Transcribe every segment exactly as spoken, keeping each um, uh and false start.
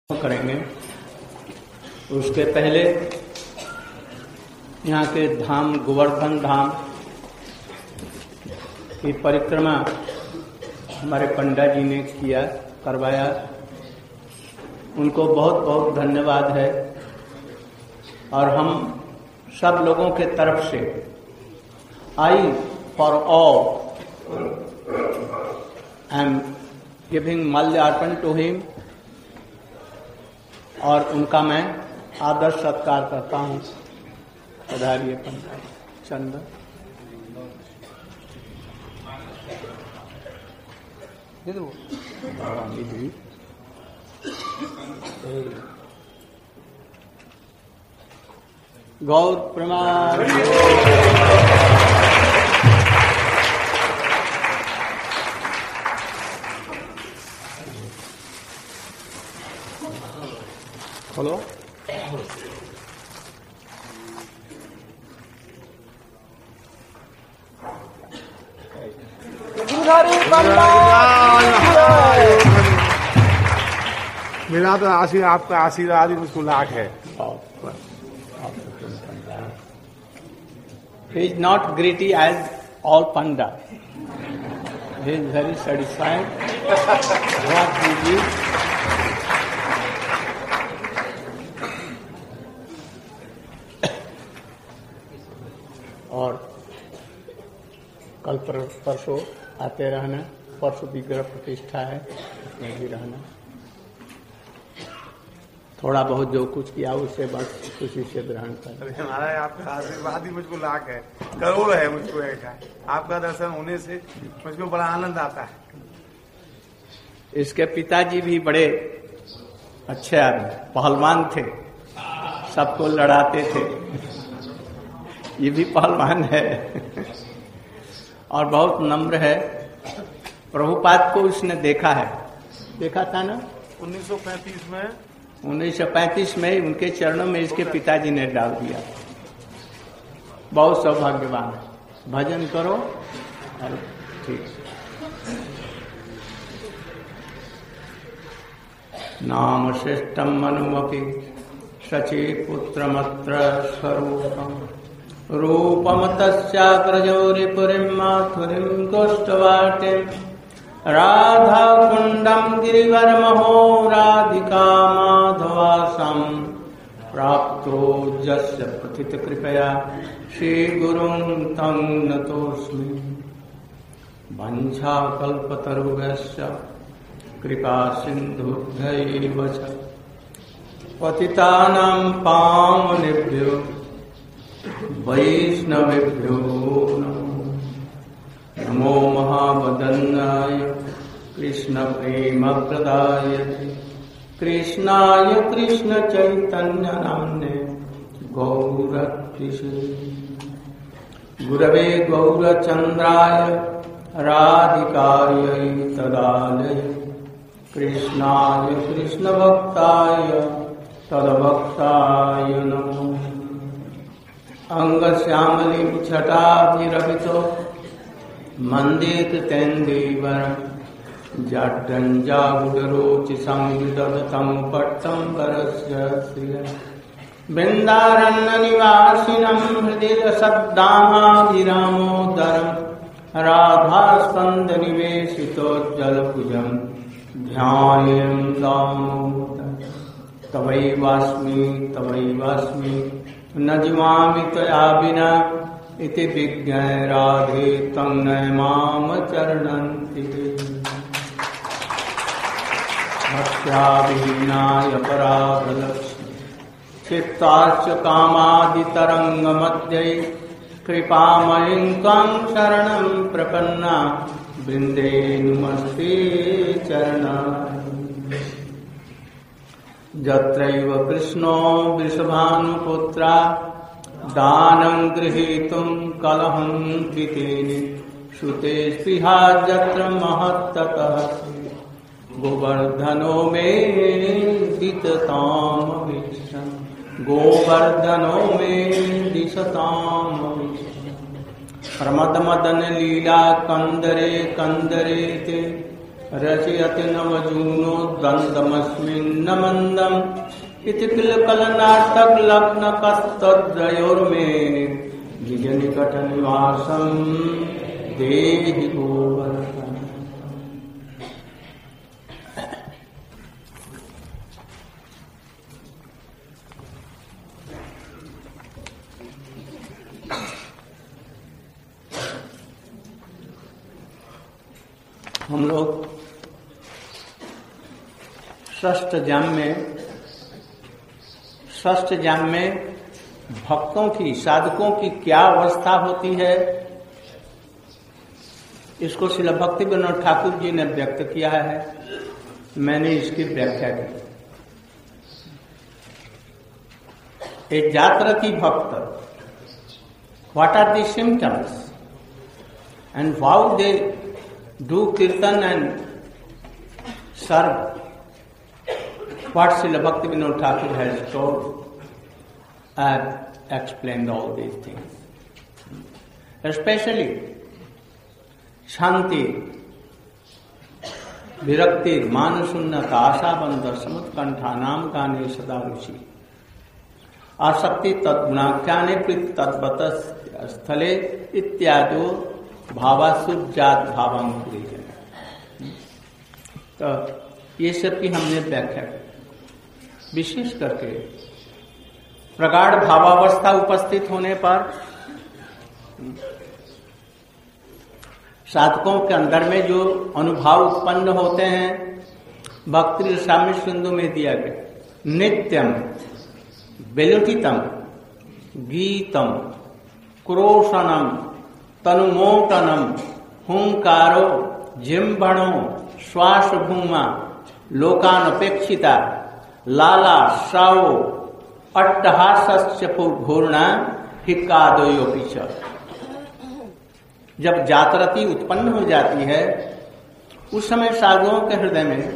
करेंगे। उसके पहले यहाँ के धाम गोवर्धन धाम की परिक्रमा हमारे पंडा जी ने किया करवाया, उनको बहुत बहुत धन्यवाद है। और हम सब लोगों के तरफ से I for all I am giving माल्यार्पण टू हिम, और उनका मैं आदर सत्कार करता हूँ। पधारिए पंडा चंद। गौर प्रमाण खोलो। मेरा तो आशीर्वाद, आपका आशीर्वाद ही मुझको लाख है। He is not greedy as all panda. He is very satisfied what he gives. और कल पर परसों आते रहना, परसों विग्रह प्रतिष्ठा है, उसमें भी रहना। थोड़ा बहुत जो कुछ किया उससे बस खुशी से ग्रहण कर। हमारा आपका आशीर्वाद ही मुझको लाख है, करोड़ है मुझको ऐसा। आपका दर्शन होने से मुझको बड़ा आनंद आता है। इसके पिताजी भी बड़े अच्छे आदमी, पहलवान थे, सबको लड़ाते थे। ये भी पहलवान है और बहुत नम्र है। प्रभुपाद को उसने देखा है, देखा था ना उन्नीस सौ पैंतीस में उन्नीस सौ पैंतीस में उनके चरणों में इसके पिताजी ने डाल दिया। बहुत सौभाग्यवान है। भजन करो और ठीक। नाम श्रेष्ठम मनुमपि शची पुत्रमत्र स्वरूपम रूपम तस्याग्रजौरिपुरीं माथुरीं गोष्ठवाटिं राधा कुंडम गिरिवरमहो राधिका माधवासं प्राप्तो जस्य प्रथित कृपया श्री गुरुं तं नतोऽस्मि। वंशाकल्पतरुभ्यश्च कृपा सिन्धुभ्यैव च पतितानां पावनेभ्यो वैष्णवेभ्यो नमो महावदन्नाय कृष्ण प्रेम प्रदाय कृष्णाय कृष्ण चैतन्य नाम्ने गौरक्षिषे गुरवे गौरचंद्राय राधिकायै तदालये कृष्णाय कृष्ण भक्ताय तद्भक्ताय नमो। अंग श्यामलिं छटाभिरभितो मंदित तेन्दीवर जाड्डंजागुडरोचि संविदधतं पट्टंबरस्य श्रिय बिन्दारण्य निवासिनं हृदि सद्दामाभिरामोदरं राधास्कन्द निवेशितोज्जलभुजं ध्यायेम दामोदरं। तवैवास्मि तवैवास्मि न जीवामि त्वया विना इति विज्ञाय राधे तं नैमाम चरणन्ति। भक्त्याविहीनाय पराधलक्ष्मी चित्ताश्च कामादितरङ्गमध्ये कृपामयीं त्वां शरणं प्रपन्ना वृन्दे नमस्ते चरणाय। यत्रैव कृष्णो वृषभानुपुत्रा दानं गृहीतुं कलहं कृतेनि श्रुते स्पृहा यत्र महत्ततः गोवर्धनो मे दिशतामभीष्टं गोवर्धनो मे दिशतामभीष्टं। प्रमद मदन लीला कंदरे कंदरे ते रचयति नवजूनो द्वन्द्वमस्मिन्न मंदम इति किल कलनाटक लग्न कस्तद्वयोर्मे निज निकट निवासम देहि गोवर्धन। हम लोग षष्ठ जाम में षष्ठ जाम में भक्तों की, साधकों की क्या अवस्था होती है, इसको श्रील भक्ति विनोद ठाकुर जी ने व्यक्त किया है। मैंने इसकी व्याख्या की। एक जातरती भक्त, what are the symptoms and how they do kirtan and serve, what Srila Bhakti Vinod Thakur has told. I have explained all these things. Especially Shanti, Virakti, Manusunnata, Ashabandha, Samutkantha, Nam Gane Sada Ruchi, Asakti Tadgunakyane Prit Tadvatas Sthale Ityado भावासुजात भावांकुरी है। तो ये सब की हमने व्याख्या की। विशेष करके प्रगाढ़ भावावस्था उपस्थित होने पर साधकों के अंदर में जो अनुभव उत्पन्न होते हैं, भक्ति रसामृत सिंधु में दिया गया। नित्यम विलुठितम गीतम क्रोशनम तनुमोटनम हुंकारो जिम्भणो श्वास भूमा लोकानपेक्षिता लाला श्रावो अट्टहास्य घूर्णा हिक्कादयोपि च। जब जातरती उत्पन्न हो जाती है उस समय साधुओं के हृदय में,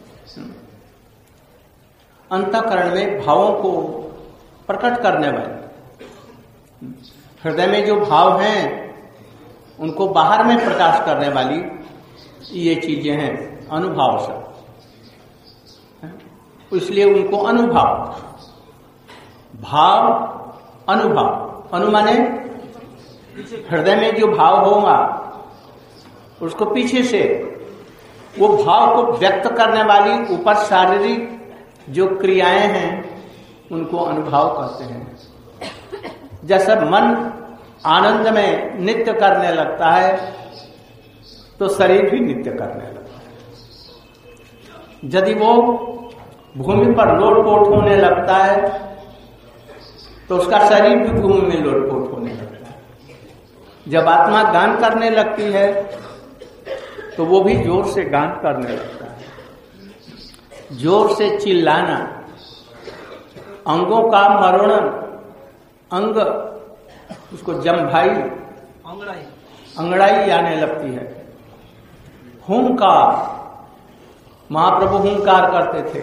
अंतःकरण में भावों को प्रकट करने वाले, हृदय में जो भाव हैं उनको बाहर में प्रकाश करने वाली ये चीजें हैं अनुभव से। इसलिए उनको अनुभव, भाव अनुभव, अनु माने हृदय में जो भाव होगा उसको पीछे से वो भाव को व्यक्त करने वाली ऊपर शारीरिक जो क्रियाएं हैं उनको अनुभव करते हैं। जैसे मन आनंद में नृत्य करने लगता है तो शरीर भी नृत्य करने लगता है। यदि वो भूमि पर लोटपोट होने लगता है तो उसका शरीर भी भूमि में लोटपोट होने लगता है। जब आत्मा गान करने लगती है तो वो भी जोर से गान करने लगता है। जोर से चिल्लाना, अंगों का मरोड़न, अंग उसको जम्भाई अंगड़ाई अंगड़ाई आने लगती है। हुंकार, महाप्रभु हुंकार करते थे।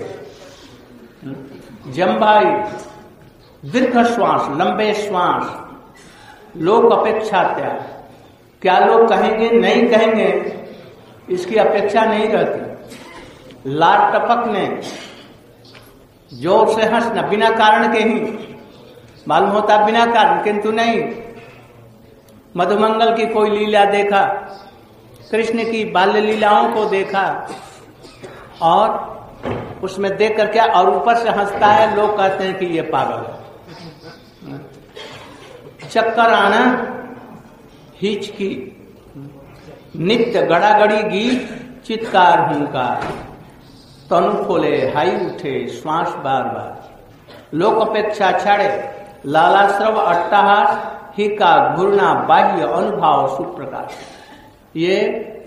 जम्भाई, दीर्घ श्वास, लंबे श्वास, लोक अपेक्षा त्याग। क्या लोग कहेंगे नहीं कहेंगे इसकी अपेक्षा नहीं रहती। लाट टपकने, जोर से हंसना बिना कारण के ही, मालूम होता बिना कारण, किंतु नहीं। मधुमंगल की कोई लीला देखा, कृष्ण की बाल्य लीलाओं को देखा और उसमें देख कर क्या, और ऊपर से हंसता है, लोग कहते हैं कि ये पागल है। चक्कर आना, हिचकी, नित्य गड़ागड़ी गीत, चित्कार हुंकार, तनु खोले हाई उठे, श्वास बार बार, लोक अपेक्षा छाड़े, लालाश्रव अट्टहास, हिका घूर्णा, बाह्य अनुभव सुप्रकाश। ये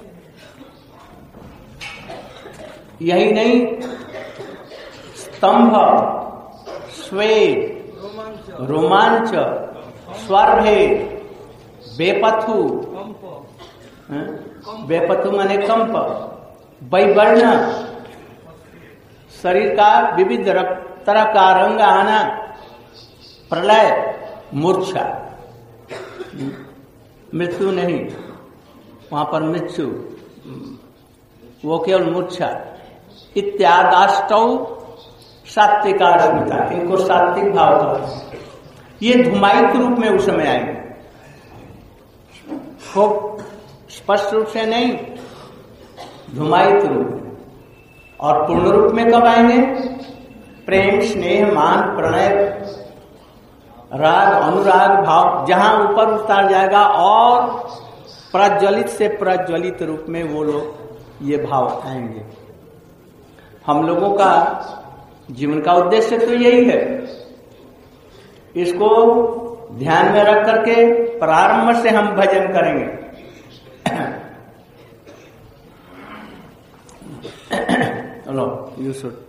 यही नहीं, स्तंभ, स्वेद, रोमांच, स्वरभेद, बेपथु, बेपथु माने कंप, वैवर्ण, शरीर का विविध तरह का रंग आना, प्रलय, मूर्छा, मृत्यु नहीं, वहां पर मृत्यु, वो केवल मूर्छा। इत्यादाष्टौ सात्विका स्मिता, इनको सात्विक भाव का, ये धुमायित रूप में उस समय आएंगे, खूब स्पष्ट रूप से नहीं, धुमायित रूप। और पूर्ण रूप में कब आएंगे? प्रेम, स्नेह, मान, प्रणय, राग, अनुराग भाव जहां ऊपर उतार जाएगा, और प्रज्वलित से प्रज्वलित रूप में वो लोग ये भाव आएंगे। हम लोगों का जीवन का उद्देश्य तो यही है, इसको ध्यान में रख करके प्रारंभ से हम भजन करेंगे। चलो, you should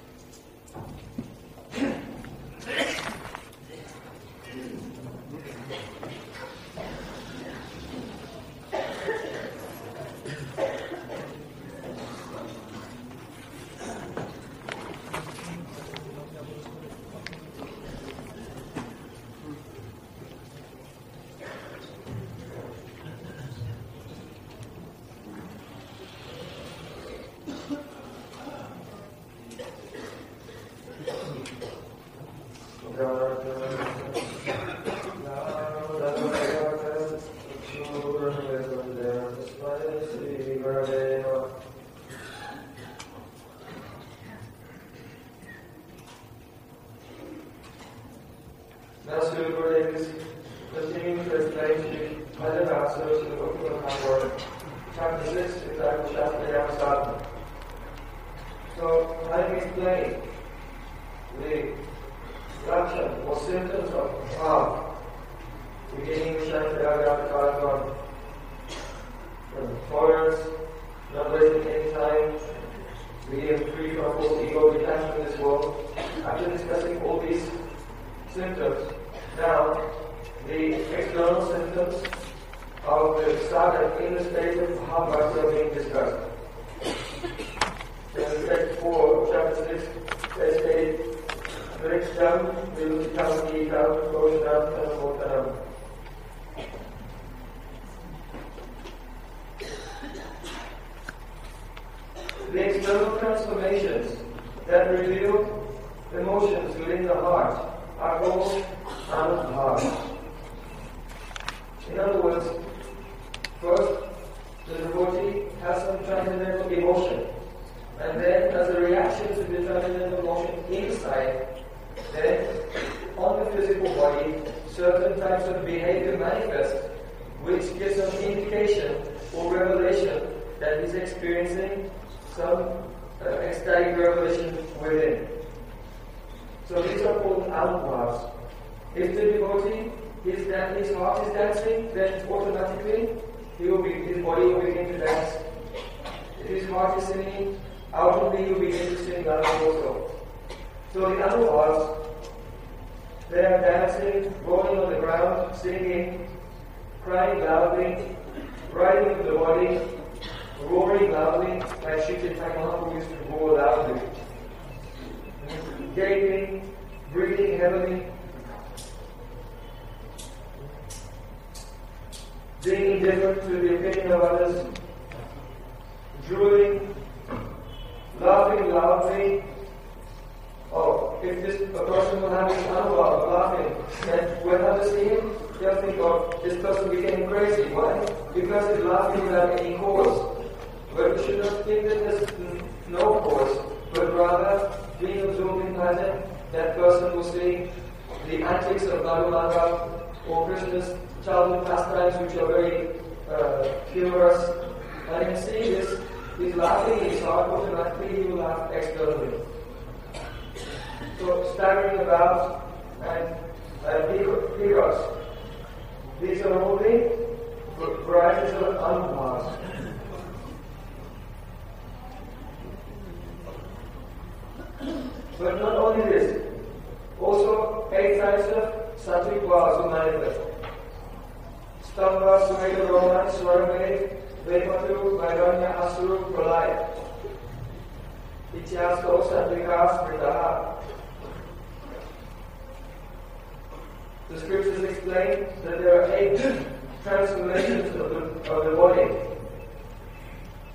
The scriptures explain that there are eight transformations of the, of the body.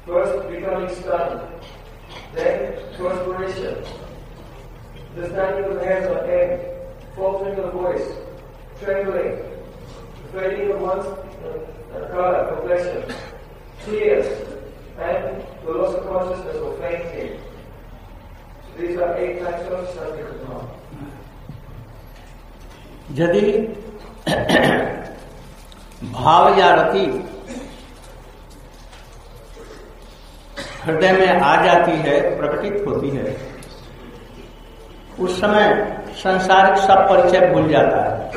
First becoming stunned, then perspiration, the standing of the hands on end, faltering of the voice, trembling, fading of one's uh, color, complexion, tears, and the loss of consciousness or fainting. So these are eight types of Satyakatma. यदि भाव या रति हृदय में आ जाती है, प्रकटित होती है, उस समय सांसारिक सब परिचय भूल जाता है।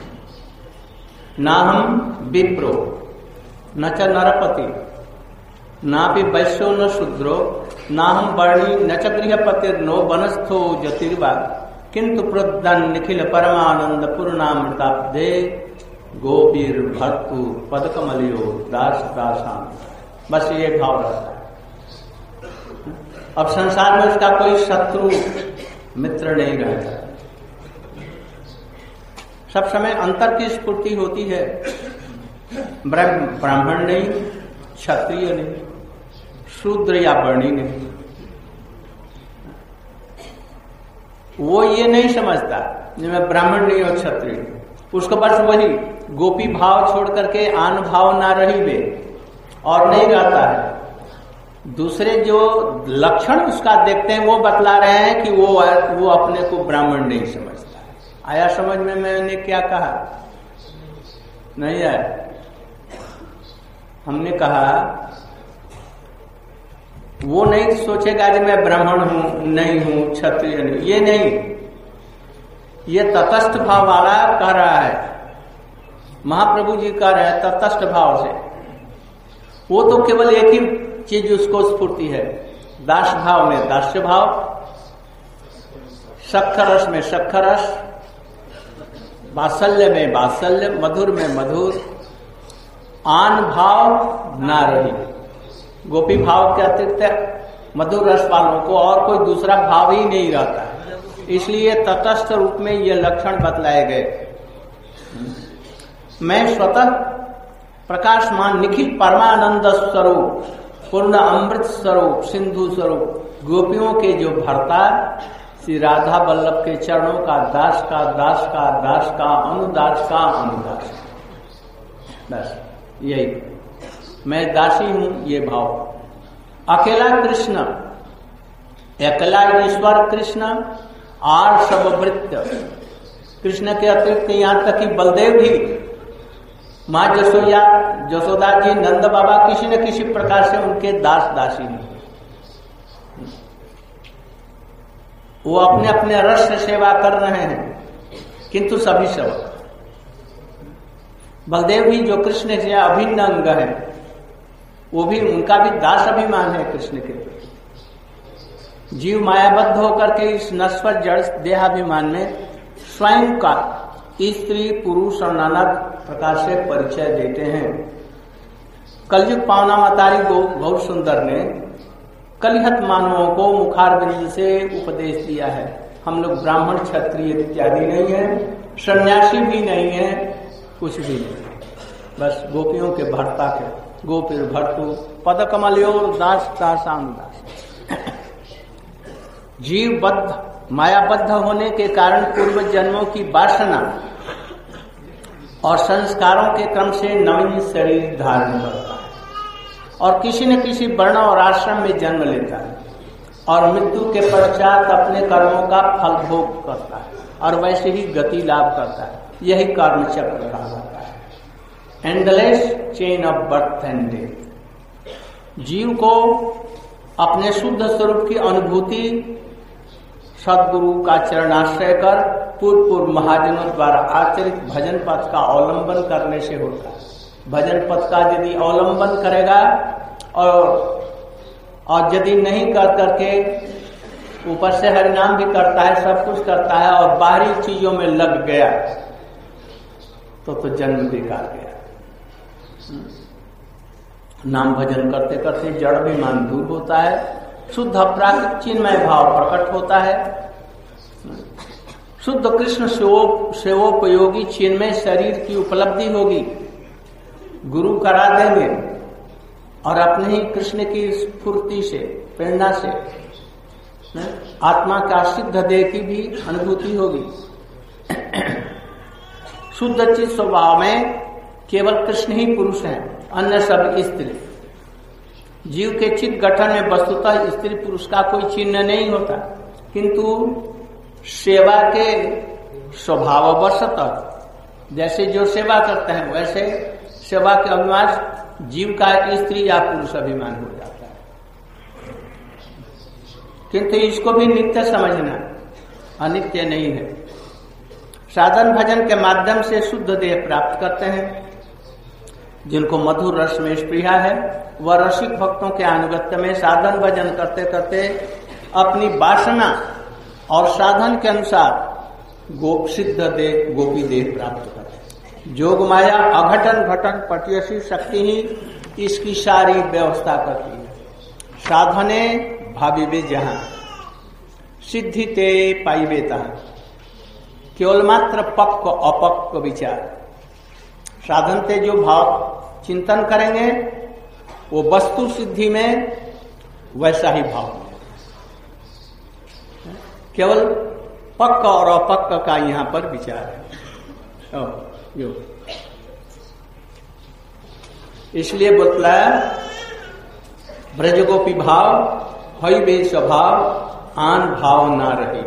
ना हम विप्रो न च नरपति, ना भी वैश्यो न शूद्रो, ना हम वर्णी न च गृहपतिर नो वनस्थो ज्योतिर्वा, किंतु प्रदन निखिल परमानंद पूर्णामृताब्दे गोपीर भर्तु पदकमलियो दास दासाम। बस ये भाव रहता है। अब संसार में उसका कोई शत्रु मित्र नहीं रहता। सब समय अंतर की स्फूर्ति होती है। ब्राह्मण नहीं, क्षत्रिय नहीं, शूद्र या वर्णी नहीं। वो ये नहीं समझता मैं ब्राह्मण नहीं और क्षत्रिय, उसको बस वही गोपी भाव छोड़ करके आन भाव ना रही वे और नहीं रहता है। दूसरे जो लक्षण उसका देखते हैं वो बतला रहे हैं कि वो वो अपने को ब्राह्मण नहीं समझता। आया समझ में मैंने क्या कहा? नहीं आया? हमने कहा वो नहीं सोचेगा कि मैं ब्राह्मण हूं, नहीं हूं, क्षत्रिय नहीं, ये नहीं। ये तटस्थ भाव वाला कह रहा है, महाप्रभु जी कह रहे हैं तटस्थ भाव से। वो तो केवल एक ही चीज उसको स्फूर्ति है, दास भाव में दास्य भाव, सख्खरस में सख्खरस, वात्सल्य में वात्सल्य, मधुर में मधुर, आन भाव ना रही। गोपी भाव के अतिरिक्त मधुर रस वालों को और कोई दूसरा भाव ही नहीं रहता है। इसलिए तटस्थ रूप में ये लक्षण बतलाए गए। मैं स्वतः प्रकाशमान निखिल परमानंद स्वरूप, पूर्ण अमृत स्वरूप, सिंधु स्वरूप, गोपियों के जो भरता श्री राधा वल्लभ के चरणों का दास का दास का दास का अनुदास का अनुदास, बस यही मैं दासी हूं, ये भाव। अकेला कृष्ण, अकेला ईश्वर कृष्ण और सबवृत्त कृष्ण के अतिरिक्त यहां तक कि बलदेव भी, माँ जसोया जसोदा जी, नंद बाबा किसी न किसी प्रकार से उनके दास दासी नहीं। वो अपने अपने रस से सेवा कर रहे हैं, किंतु सभी सेवक। बलदेव भी जो कृष्ण से अभिन्न अंग है, वो भी, उनका भी दास अभिमान है कृष्ण के प्रति। जीव मायाबद्ध होकर के इस नश्वर जड़ देहाभिमान में स्वयं का स्त्री पुरुष और नाना प्रकार से परिचय देते हैं। कलयुग पावना मतारी गो बहुत सुंदर ने कलिहत मानवों को मुखारबिंद से उपदेश दिया है। हम लोग ब्राह्मण क्षत्रिय इत्यादि नहीं है, सन्यासी भी नहीं है, कुछ भी नहीं, बस गोपियों के भर्ता के गोपीर भर्तु पद कमलियोर दास दासाम दास। जीवबद्ध मायाबद्ध होने के कारण पूर्व जन्मों की वासना और संस्कारों के क्रम से नवीन शरीर धारण करता है और किसी न किसी वर्ण और आश्रम में जन्म लेता है और मृत्यु के पश्चात अपने कर्मों का फल भोग करता है और वैसे ही गति लाभ करता है। यही कर्म चक्र कहा जाता है, endless chain of birth and death. जीव को अपने शुद्ध स्वरूप की अनुभूति सदगुरु का चरणाश्रय कर पूर्व पूर्व महाजनों द्वारा आचरित भजन पथ का अवलंबन करने से होता है। भजन पथ का यदि अवलंबन करेगा और और यदि नहीं कर करके ऊपर से हरिनाम भी करता है, सब कुछ करता है और बाहरी चीजों में लग गया तो तो जन्म बेकार गया। नाम भजन करते करते जड़ अभिमान दूर होता है, शुद्ध अपराधिक चिन्मय भाव प्रकट होता है, शुद्ध कृष्ण सेवोपयोगी चिन्मय शरीर की उपलब्धि होगी। गुरु करा देंगे और अपने ही कृष्ण की स्फूर्ति से, प्रेरणा से आत्मा का सिद्ध देह की भी अनुभूति होगी। शुद्ध चित स्वभाव में केवल कृष्ण ही पुरुष हैं, अन्य सब स्त्री। जीव के चित्त गठन में वस्तुतः स्त्री पुरुष का कोई चिन्ह नहीं होता, किंतु सेवा के स्वभाववशतः जैसे जो सेवा करते हैं वैसे सेवा के अभिमान जीव का स्त्री या पुरुष अभिमान हो जाता है। किंतु इसको भी नित्य समझना, अनित्य नहीं है। साधन भजन के माध्यम से शुद्ध देह प्राप्त करते हैं। जिनको मधुर रस में स्पृहा है वह रसिक भक्तों के अनुगत्य में साधन भजन करते करते अपनी वासना और साधन के अनुसार गो सिद्ध देह गोपी देह प्राप्त करते हैं। जोग माया अघटन घटन पटियसी शक्ति ही इसकी सारी व्यवस्था करती है। साधने भाविबे जहां सिद्धि ते पाइबे तहां, केवल मात्र पक्व अपक्व विचार। साधन ते जो भाव चिंतन करेंगे वो वस्तु सिद्धि में वैसा ही भाव है। केवल पक्का और अपक्का का यहाँ पर विचार है। यो इसलिए बतलाया ब्रजगोपी भाव हई बे स्वभाव, आन भाव ना रही।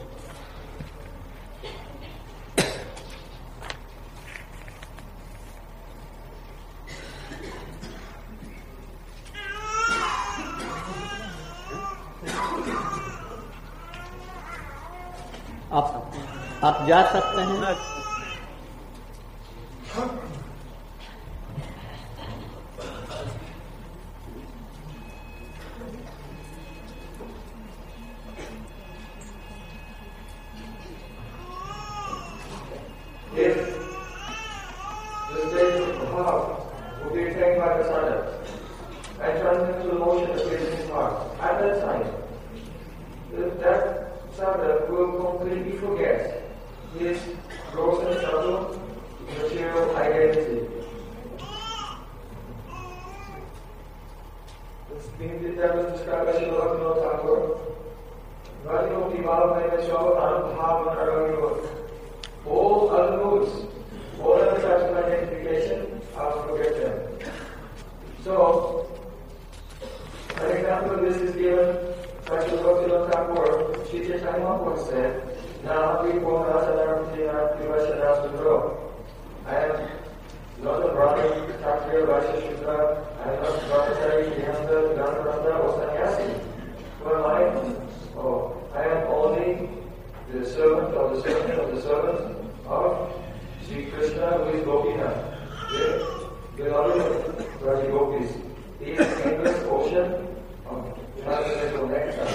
आप आप जा सकते हैं। If the state of the heart will be attacked by the sadhana and turns into the motion that is in his heart, at that time, that sadhana will completely forget his gross and subtle material identity. That was described by Srila Bhaktivinoda Thakur. Bhaktivinoda Bhava mein shava anubhav anaragyo. All other moods, all other types of identification, I'll forget them. So, an example of this is given by Srila Bhaktivinoda Thakur. Sri Chaitanya Mahaprabhu said, "Naham vipo nasanaraptina vivashana sudro." I am not a Brahmin, Kshatriya, Vaishya, Shudra. I am not Brahmachari, Grihastha, Gandharva, or Sannyasi. Who am I? Oh, I am only the servant of the servant of the servant of Sri Krishna, who is Gopinath, the beloved of Raja Gopis. He is the endless ocean of transcendental nectar.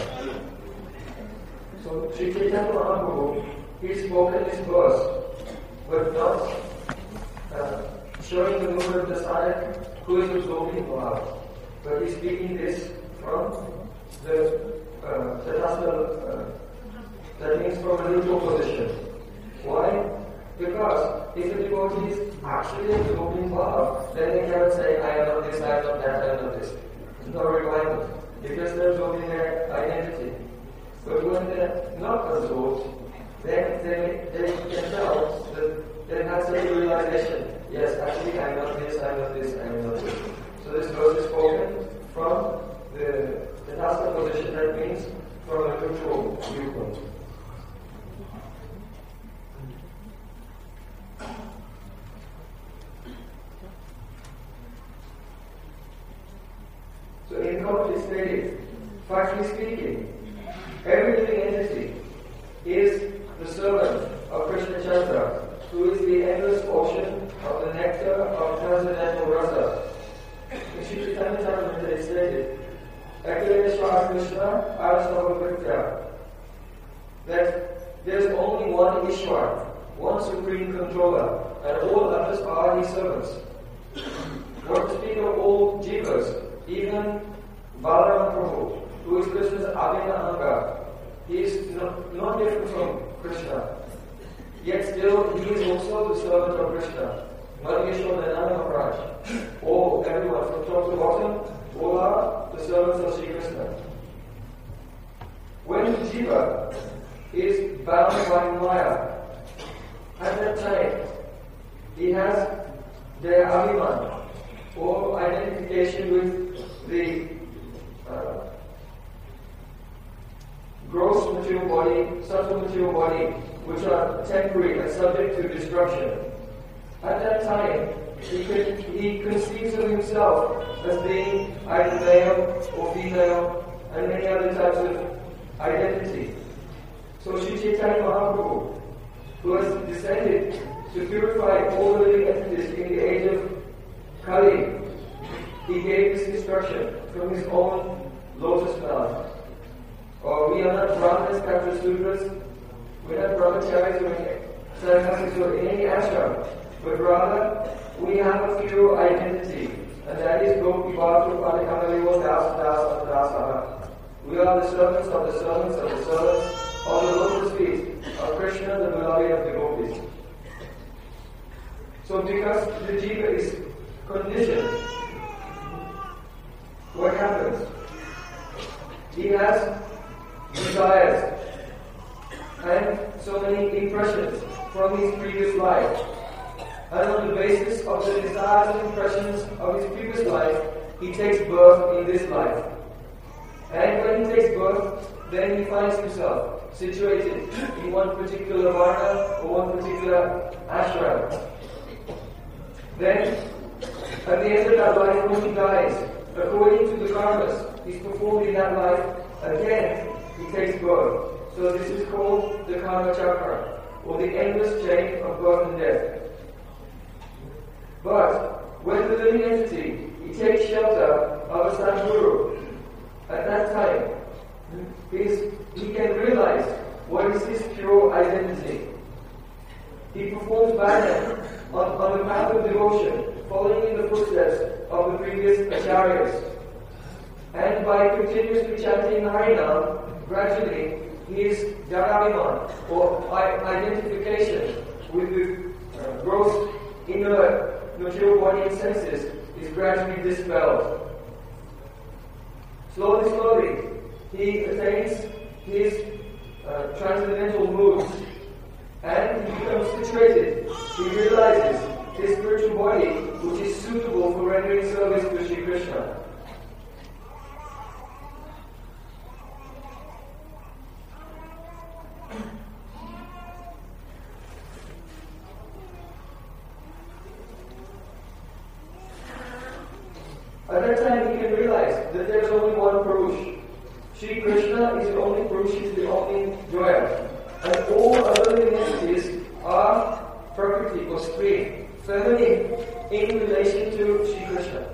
So Sri Chaitanya Mahaprabhu, he spoke in this verse with not uh, showing the mood of the sadhak who is absorbing Bhava, but he is speaking this from the uh, Tathastha, uh, that means from a neutral position. Why? Because if the devotee is actually absorbing Bhava, then they cannot say, I am not this, I am not that, I am not this. There's no requirement. Because they're absorbing their identity. But when they're not absorbed, then they, they can tell that they have a realization. Yes, actually I am not this, I am not this, I am not this. So this verse is spoken from the, the Tathastha position, that means from a neutral viewpoint. So in complete stated, factually speaking, every living entity is the servant of Krishna Chandra, who is the endless ocean of the nectar of transcendental rasa. In Sri Chaitanya Charitamrita it is stated, Akileshwar Krishna Arasavavritya, that there is only one Ishwar, one supreme controller, and all others are his servants. Or to speak of all jivas, even Balaram Prabhu, who is Krishna's Abhina Anga, he is not, not different from Krishna. Yet still, he is also the servant of Krishna. Mother Yashoda and Nanda Maharaj, all, everyone from top to bottom, all are the servants of Sri Krishna. When the jiva is bound by Maya, at that time, he has their abhiman, or identification with the uh, gross material body, subtle material body, which are temporary and subject to destruction. At that time, he, could, he conceives of himself as being either male or female and many other types of identity. So Sri Chaitanya Mahaprabhu, who has descended to purify all the living entities in the age of Kali, he gave this instruction from his own lotus mouth. Or we are not Brahmanas, Katra Sudras, we're not brahmacharis or sannyasis or in any ashram, but rather we have a pure identity, and that is Gopi Bhakti Padakamalivo Das Das Dasaha. We are the servants of the servants of the servants of the lotus feet of Krishna, the beloved of the gopis. So because the jiva is conditioned, what happens? He has desires and so many impressions from his previous life. And on the basis of the desires and impressions of his previous life, he takes birth in this life. And when he takes birth, then he finds himself situated in one particular varna or one particular ashram. Then, at the end of that life, when he dies, according to the karmas he's performed in that life, again he takes birth. So this is called the karma chakra, or the endless chain of birth and death. But when the living entity, he takes shelter of a sadguru, at that time, he's, he can realize what is his pure identity. He performs bhajan on, on the path of devotion, following in the footsteps of the previous acharyas. And by continuously chanting Harinam, gradually his jnanaviman, or identification with the uh, gross inner material body and senses, is gradually dispelled. Slowly, slowly, he attains his uh, transcendental moods, and he becomes situated. He realizes his spiritual body, which is suitable for rendering service to Sri Krishna. At that time, he can realize that there is only one Purush. Sri Krishna is the only Purush, he is the only Joya. And all other living entities are Prakriti or Stri, feminine in relation to Sri Krishna.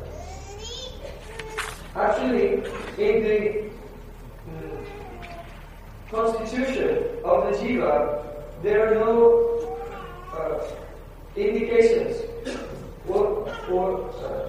Actually, in the mm, constitution of the Jiva, there are no uh, indications or, or uh,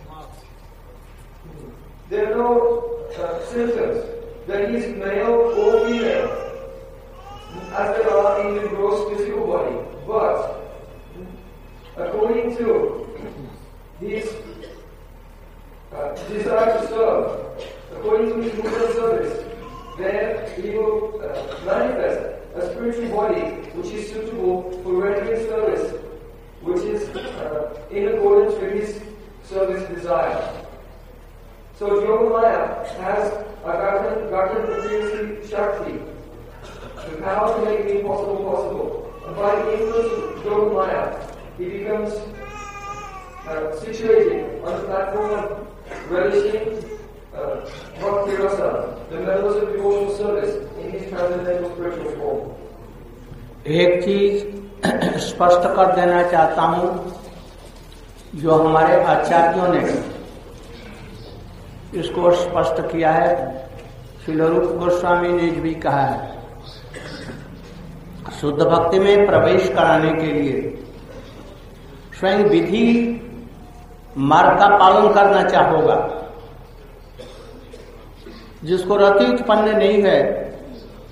there are no uh, symptoms that he is male or female, as there are in the gross physical body. But according to his uh, desire to serve, according to his mood of service, then he will uh, manifest a spiritual body which is suitable for rendering service, which is uh, in accordance with his service desire. So Yogamaya has a Gatan Gatan Shakti, the power to make the impossible possible. And by the influence of Yogamaya, he becomes uh, situated on the platform of relishing uh, Bhakti Rasa, the methods of devotional service in his transcendental spiritual form. एक चीज स्पष्ट कर देना चाहता हूं, जो हमारे आचार्यों ने इसको स्पष्ट किया है, श्रील रूप गोस्वामी ने भी कहा है, शुद्ध भक्ति में प्रवेश कराने के लिए स्वयं विधि मार्ग का पालन करना चाहोगा। जिसको रति उत्पन्न नहीं है,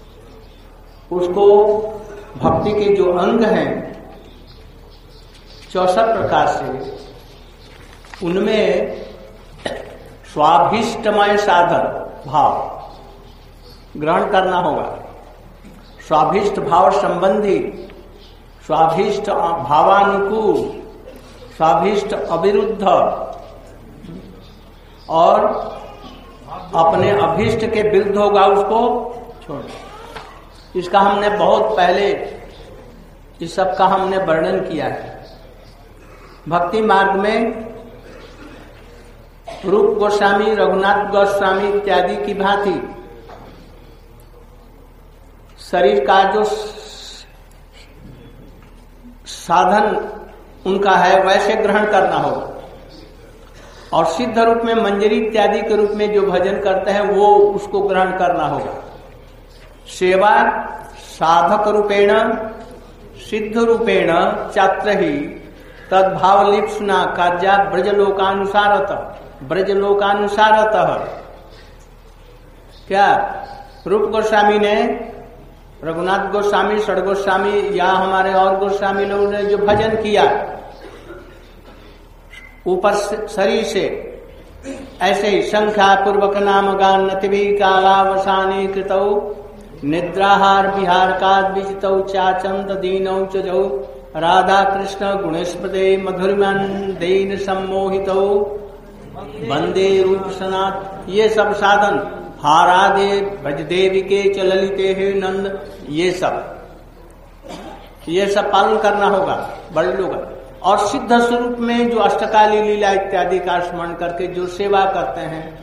उसको भक्ति के जो अंग हैं, चौसठ प्रकार से उनमें स्वाभिष्टमय साधन भाव ग्रहण करना होगा। स्वाभिष्ट भाव संबंधी, स्वाभिष्ट भावानुकूल, स्वाभिष्ट अविरुद्ध और अपने अभिष्ट के विरुद्ध होगा उसको छोड़। इसका हमने बहुत पहले इस सब का हमने वर्णन किया है। भक्ति मार्ग में रूप गोस्वामी, रघुनाथ गोस्वामी इत्यादि की भांति शरीर का जो साधन उनका है वैसे ग्रहण करना होगा। और सिद्ध रूप में मंजरी इत्यादि के रूप में जो भजन करते हैं वो उसको ग्रहण करना होगा। सेवा साधक रूपेण सिद्ध रूपेण चात्र ही तद्भाव लिप्सना कार्या ब्रजलोकानुसारतः ब्रजलोकानुसारतः। क्या रूप गोस्वामी ने, रघुनाथ गोस्वामी, षड गोस्वामी या हमारे और गोस्वामी लोगों ने जो भजन किया ऊपर शरीर से, ऐसे ही संख्या पूर्वक नाम गान नतिभी कालावसानी कृतौ निद्राहार विहार का विजितौ चाचंद दीनौ चजौ राधा कृष्ण गुणेशपदे मधुरमन दीन सम्मोहितौ वंदे रूप सनात। ये सब साधन हारादे भजदेवी के च ललिते है नंद, ये सब ये सब पालन करना होगा बड़े लोग। और सिद्ध स्वरूप में जो अष्टकाली लीला इत्यादि का स्मरण करके जो सेवा करते हैं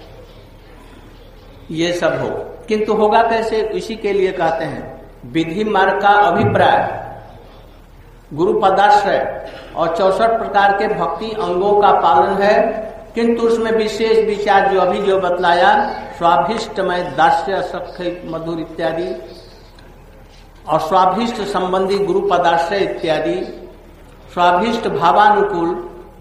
ये सब हो। किंतु होगा कैसे, इसी के लिए कहते हैं विधि मार्ग का अभिप्राय गुरु पदाश्रय और चौसठ प्रकार के भक्ति अंगों का पालन है। किंतु उसमें विशेष विचार जो अभी जो बतलाया स्वाभिष्टमय दास्य सख्य मधुर इत्यादि और स्वाभिष्ट संबंधी गुरु पदाश्रय इत्यादि, स्वाभिष्ट भावानुकूल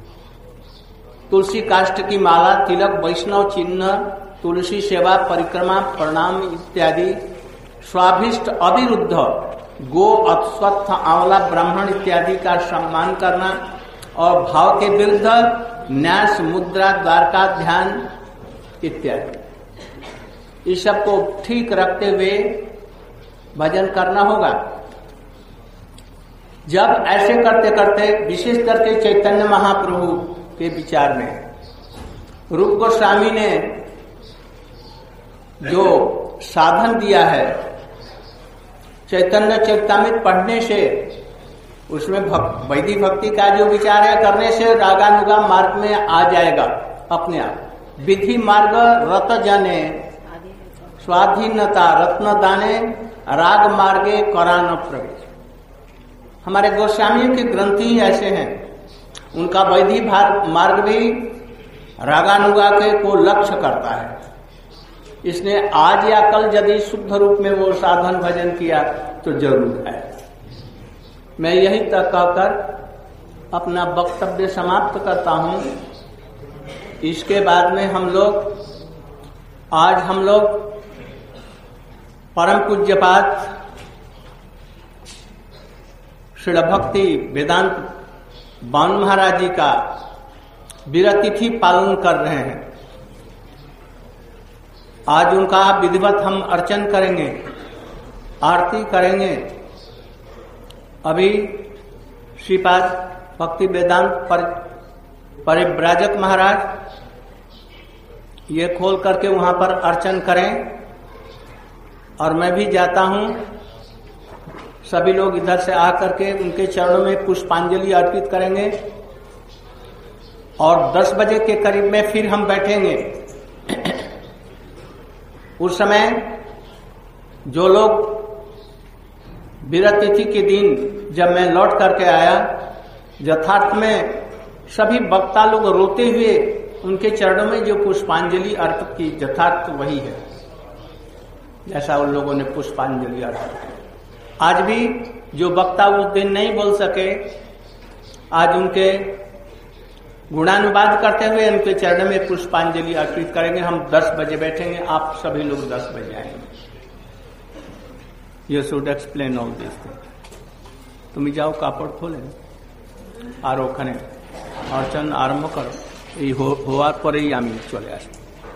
तुलसी काष्ठ की माला, तिलक, वैष्णव चिन्ह, तुलसी सेवा, परिक्रमा, प्रणाम इत्यादि, स्वाभिष्ट अविरुद्ध गो, अश्वत्थ, आंवला, ब्राह्मण इत्यादि का सम्मान करना और भाव के विरुद्ध न्यास, मुद्रा, द्वारका, ध्यान इत्यादि, इस सब को ठीक रखते हुए भजन करना होगा। जब ऐसे करते करते विशेष करके चैतन्य महाप्रभु के विचार में रूप गोस्वामी ने जो साधन दिया है चैतन्य चरितामृत पढ़ने से, उसमें भक, वैदिक भक्ति का जो विचार है करने से रागानुगा मार्ग में आ जाएगा अपने आप। विधि मार्ग रत जने स्वाधीनता रत्न दाने राग मार्गे करान प्रवेश। हमारे गोस्वामियों के ग्रंथी ऐसे हैं, उनका वैदिक मार्ग भी रागानुगा के को लक्ष्य करता है। इसने आज या कल यदि शुद्ध रूप में वो साधन भजन किया तो जरूर है। मैं यही तक कहकर अपना वक्तव्य समाप्त करता हूं। इसके बाद में हम लोग आज हम लोग परम पूज्यपाद श्री भक्ति वेदांत बान महाराज जी का वीरतिथि पालन कर रहे हैं। आज उनका विधिवत हम अर्चन करेंगे, आरती करेंगे। अभी श्रीपाद भक्ति वेदांत पर परिव्राजक महाराज ये खोल करके वहां पर अर्चन करें और मैं भी जाता हूं। सभी लोग इधर से आकर के उनके चरणों में पुष्पांजलि अर्पित करेंगे और दस बजे के करीब में फिर हम बैठेंगे। उस समय जो लोग वीरतिथि के दिन जब मैं लौट करके आया, यथार्थ में सभी वक्ता लोग रोते हुए उनके चरणों में जो पुष्पांजलि अर्पित की, यथार्थ वही है जैसा उन लोगों ने पुष्पांजलि अर्पित की। आज भी जो वक्ता उस दिन नहीं बोल सके, आज उनके गुणानुवाद करते हुए उनके चरण में पुष्पांजलि अर्पित करेंगे। हम दस बजे बैठेंगे, आप सभी लोग दस बजे आएंगे। You should explain all this thing. तुम जाओ, कापड़ खोले। আর ওখানে অর্চন আরম্ভ করো, এই হওয়ার পরেই আমি চলে আসবো।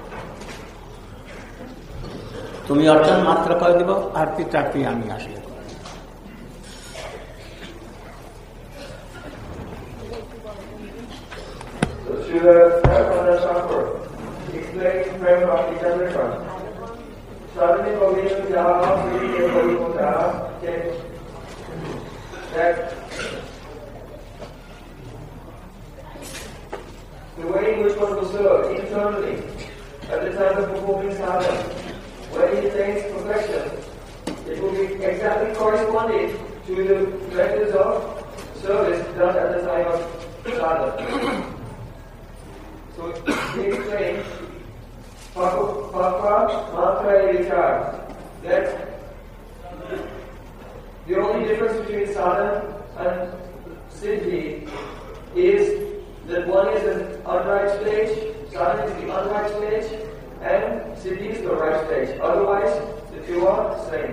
তুমি অর্চন মাত্র করে দিব, আরতি টারতি আমি আসলে। The way in which one will serve internally at the time of performing sadhana, when he attains perfection, it will be exactly corresponding to the methods of service done at the time of sadhana. So he explains, Papa Matra Vichar, that the only difference between sadhana and siddhi is that one is an unright stage, sadhana is the unright stage, and siddhi is the right stage. Otherwise, the two are the same.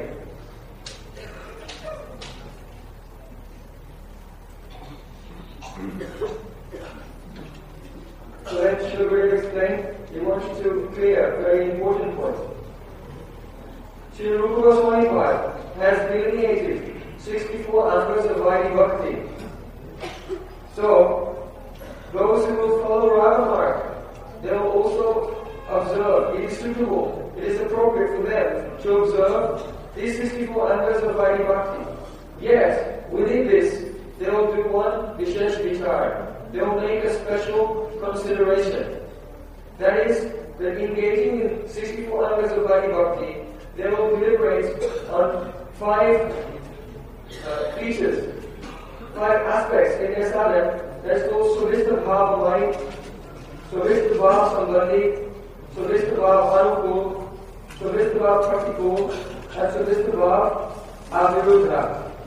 So then Srila Gurudev explained, he wants you to clear a very important point. Srila Rupa Goswami Pad has delineated sixty-four angas of Vaidhi Bhakti. So, those who will follow Raga Marg, they will also observe. It is suitable, it is appropriate for them to observe these sixty-four angas of Vaidhi Bhakti. Yes, within this, they will do one Vishesh Vichar. They will make a special consideration. That is, that engaging in sixty-four angas of Vaidhi Bhakti, they will deliberate on five uh, features, five aspects in their sadhana. That's called Suvista Bhava Vai, Suvista Bhava Sambandhi, Suvista Bhava Anukul, Suvista Bhava Praktikul, and Suvista Bhava Aviruddha.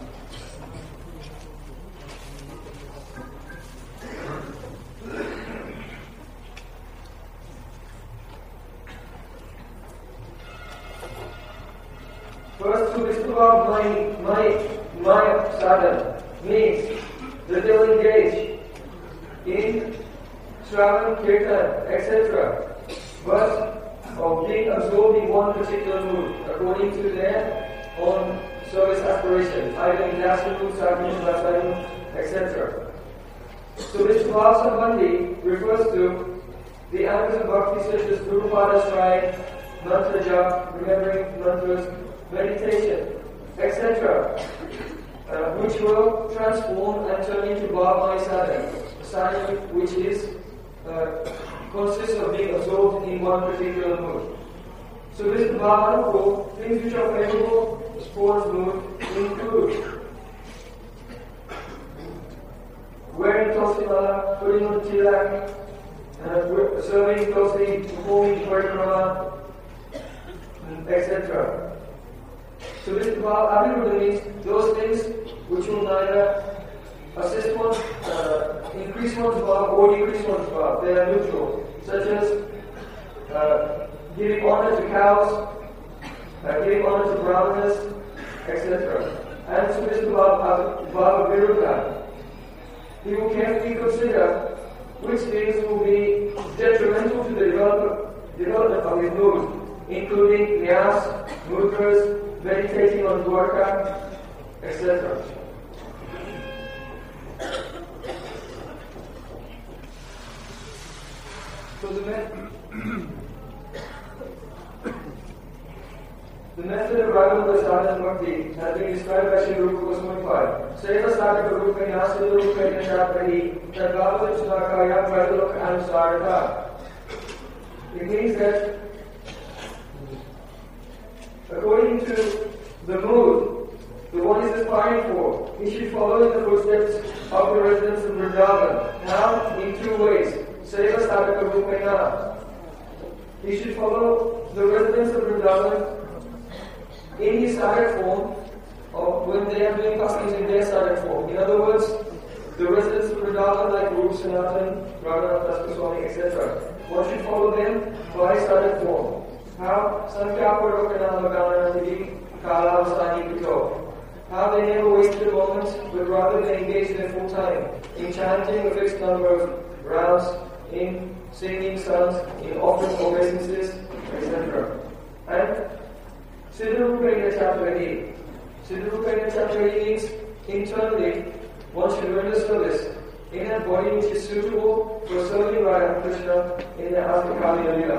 First, Suvista Bhava my, my, my sadhana means that they will engage in Shravan, Kirtan, et cetera, but of being absorbed in one particular mood according to their own service aspirations, either in Nasaru, Sadhana, Rasayu, et cetera. So this Bhava Sambandhi refers to the angas of bhakti such as Gurupada Shrine, mantra jap, remembering mantras, meditation, et cetera. Uh, which will transform and turn into Bhavamaya sadhana, sadhana which is uh, consists of being absorbed in one particular mood. So this Bhavana, things which are favorable for one's mood include wearing tulsimala, putting on tilak, uh, serving tulsi, performing parikrama, et cetera. So this Bhava Aviruddha means those things which will neither assist one, uh, increase one's Bhava or decrease one's Bhava. They are neutral, such as uh, giving honor to cows, uh, giving honor to brahmanas, et cetera. And so this Bhava Aviruddha, he will carefully consider which things will be detrimental to the development, development of his mood, including nyas, mudras, meditating on Dwarka, et cetera. So the, me- the method of Raghavata sadhana bhakti has been described by Sri Rupa Goswami Pad. Seva sadhaka rupa nyasya rupa nyashaprahi tadvavata sunakaya pradaloka anusarata. It means that according to the mood the one is aspiring for, he should follow in the footsteps of the residents of Vrindavan. Now, in two ways. Seva sadhaka rupena. He should follow the residents of Vrindavan in his sadhak form, or when they are doing castings in their sadhak form. In other words, the residents of Vrindavan like Rupa Sanatan, Raghunath Das Goswami, et cetera. One should follow them by sadhak form. How? Sankhya Parokana Magana Nidhi Kala Vasani Pito. how they never wasted a moment, but rather they engaged in full time, in chanting a fixed number of rounds, in singing songs, in offering obeisances, et cetera. And Siddharupena chapter eight. Siddharupena chapter eight means internally one should render service in a body which is suitable for serving Radha Krishna in the Astakali Lila.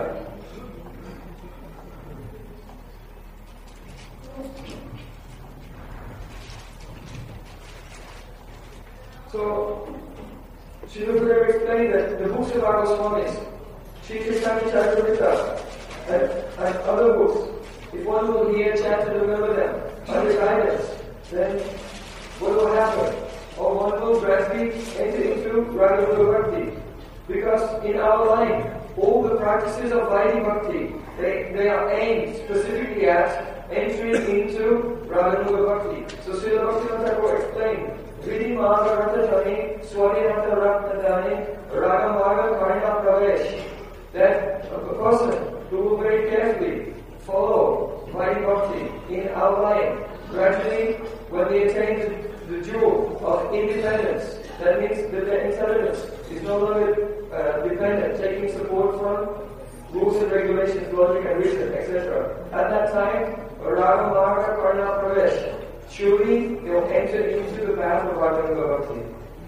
So, Srila Gurudev explained that the books of our Goswamis, Sri Chaitanya Charitamrita, and, and other books, if one will hear, chant and remember them under guidance, then what will happen? Or one will gradually enter into Raganuga Bhakti. Because in our line, all the practices of Vaidhi Bhakti, they, they are aimed specifically at entering into Raganuga Bhakti. So Srila Bhaktivinoda Thakur explained, Vidhi Marga Ratha Dhani, Swari Ratha Ratha Dhani, Raga Marga Karna Pravesh. That a person who will very carefully follow Vaidhi Bhakti in our line, gradually when they attain the, the jewel of independence, that means that their intelligence is no longer uh, dependent, taking support from rules and regulations, logic and reason, et cetera. At that time, Raga Marga Karna Pravesh. Surely they will enter into the path of Raganuga Bhakti.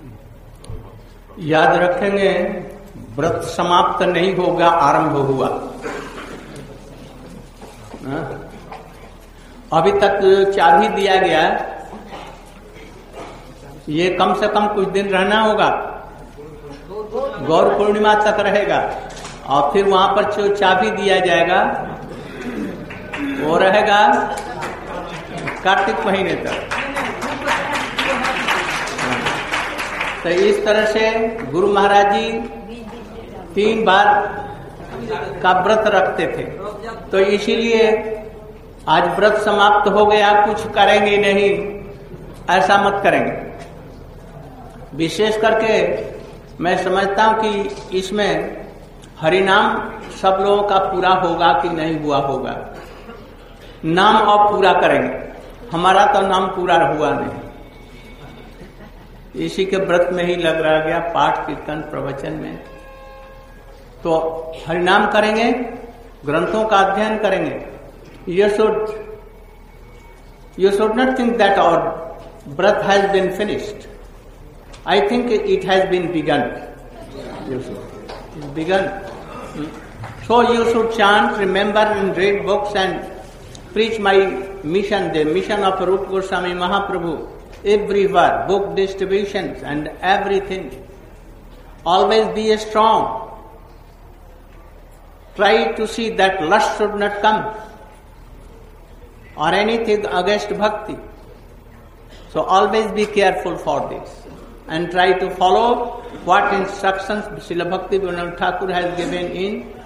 याद रखेंगे, व्रत समाप्त नहीं होगा, आरंभ हुआ। अभी तक चाबी दिया गया, ये कम से कम कुछ दिन रहना होगा, गौर पूर्णिमा तक रहेगा, और फिर वहां पर जो चाबी दिया जाएगा वो रहेगा कार्तिक महीने तक। तो इस तरह से गुरु महाराज जी तीन बार का व्रत रखते थे। तो इसीलिए आज व्रत समाप्त हो गया, कुछ करेंगे नहीं, ऐसा मत करेंगे। विशेष करके मैं समझता हूं कि इसमें हरिनाम सब लोगों का पूरा होगा कि नहीं हुआ होगा। नाम अब पूरा करेंगे, हमारा तो नाम पूरा हुआ नहीं, इसी के व्रत में ही लग रहा गया, पाठ कीर्तन प्रवचन में। तो हरिनाम करेंगे, ग्रंथों का अध्ययन करेंगे। You should you should not think that our व्रत has been finished. I think it has been begun. You should. It's begun. So you should chant, remember and read books and preach my mission, the mission of Rupa Goswami Mahaprabhu, everywhere, book distributions and everything. Always be strong. Try to see that lust should not come or anything against bhakti. So always be careful for this and try to follow what instructions Srila Bhaktivinoda Thakur has given in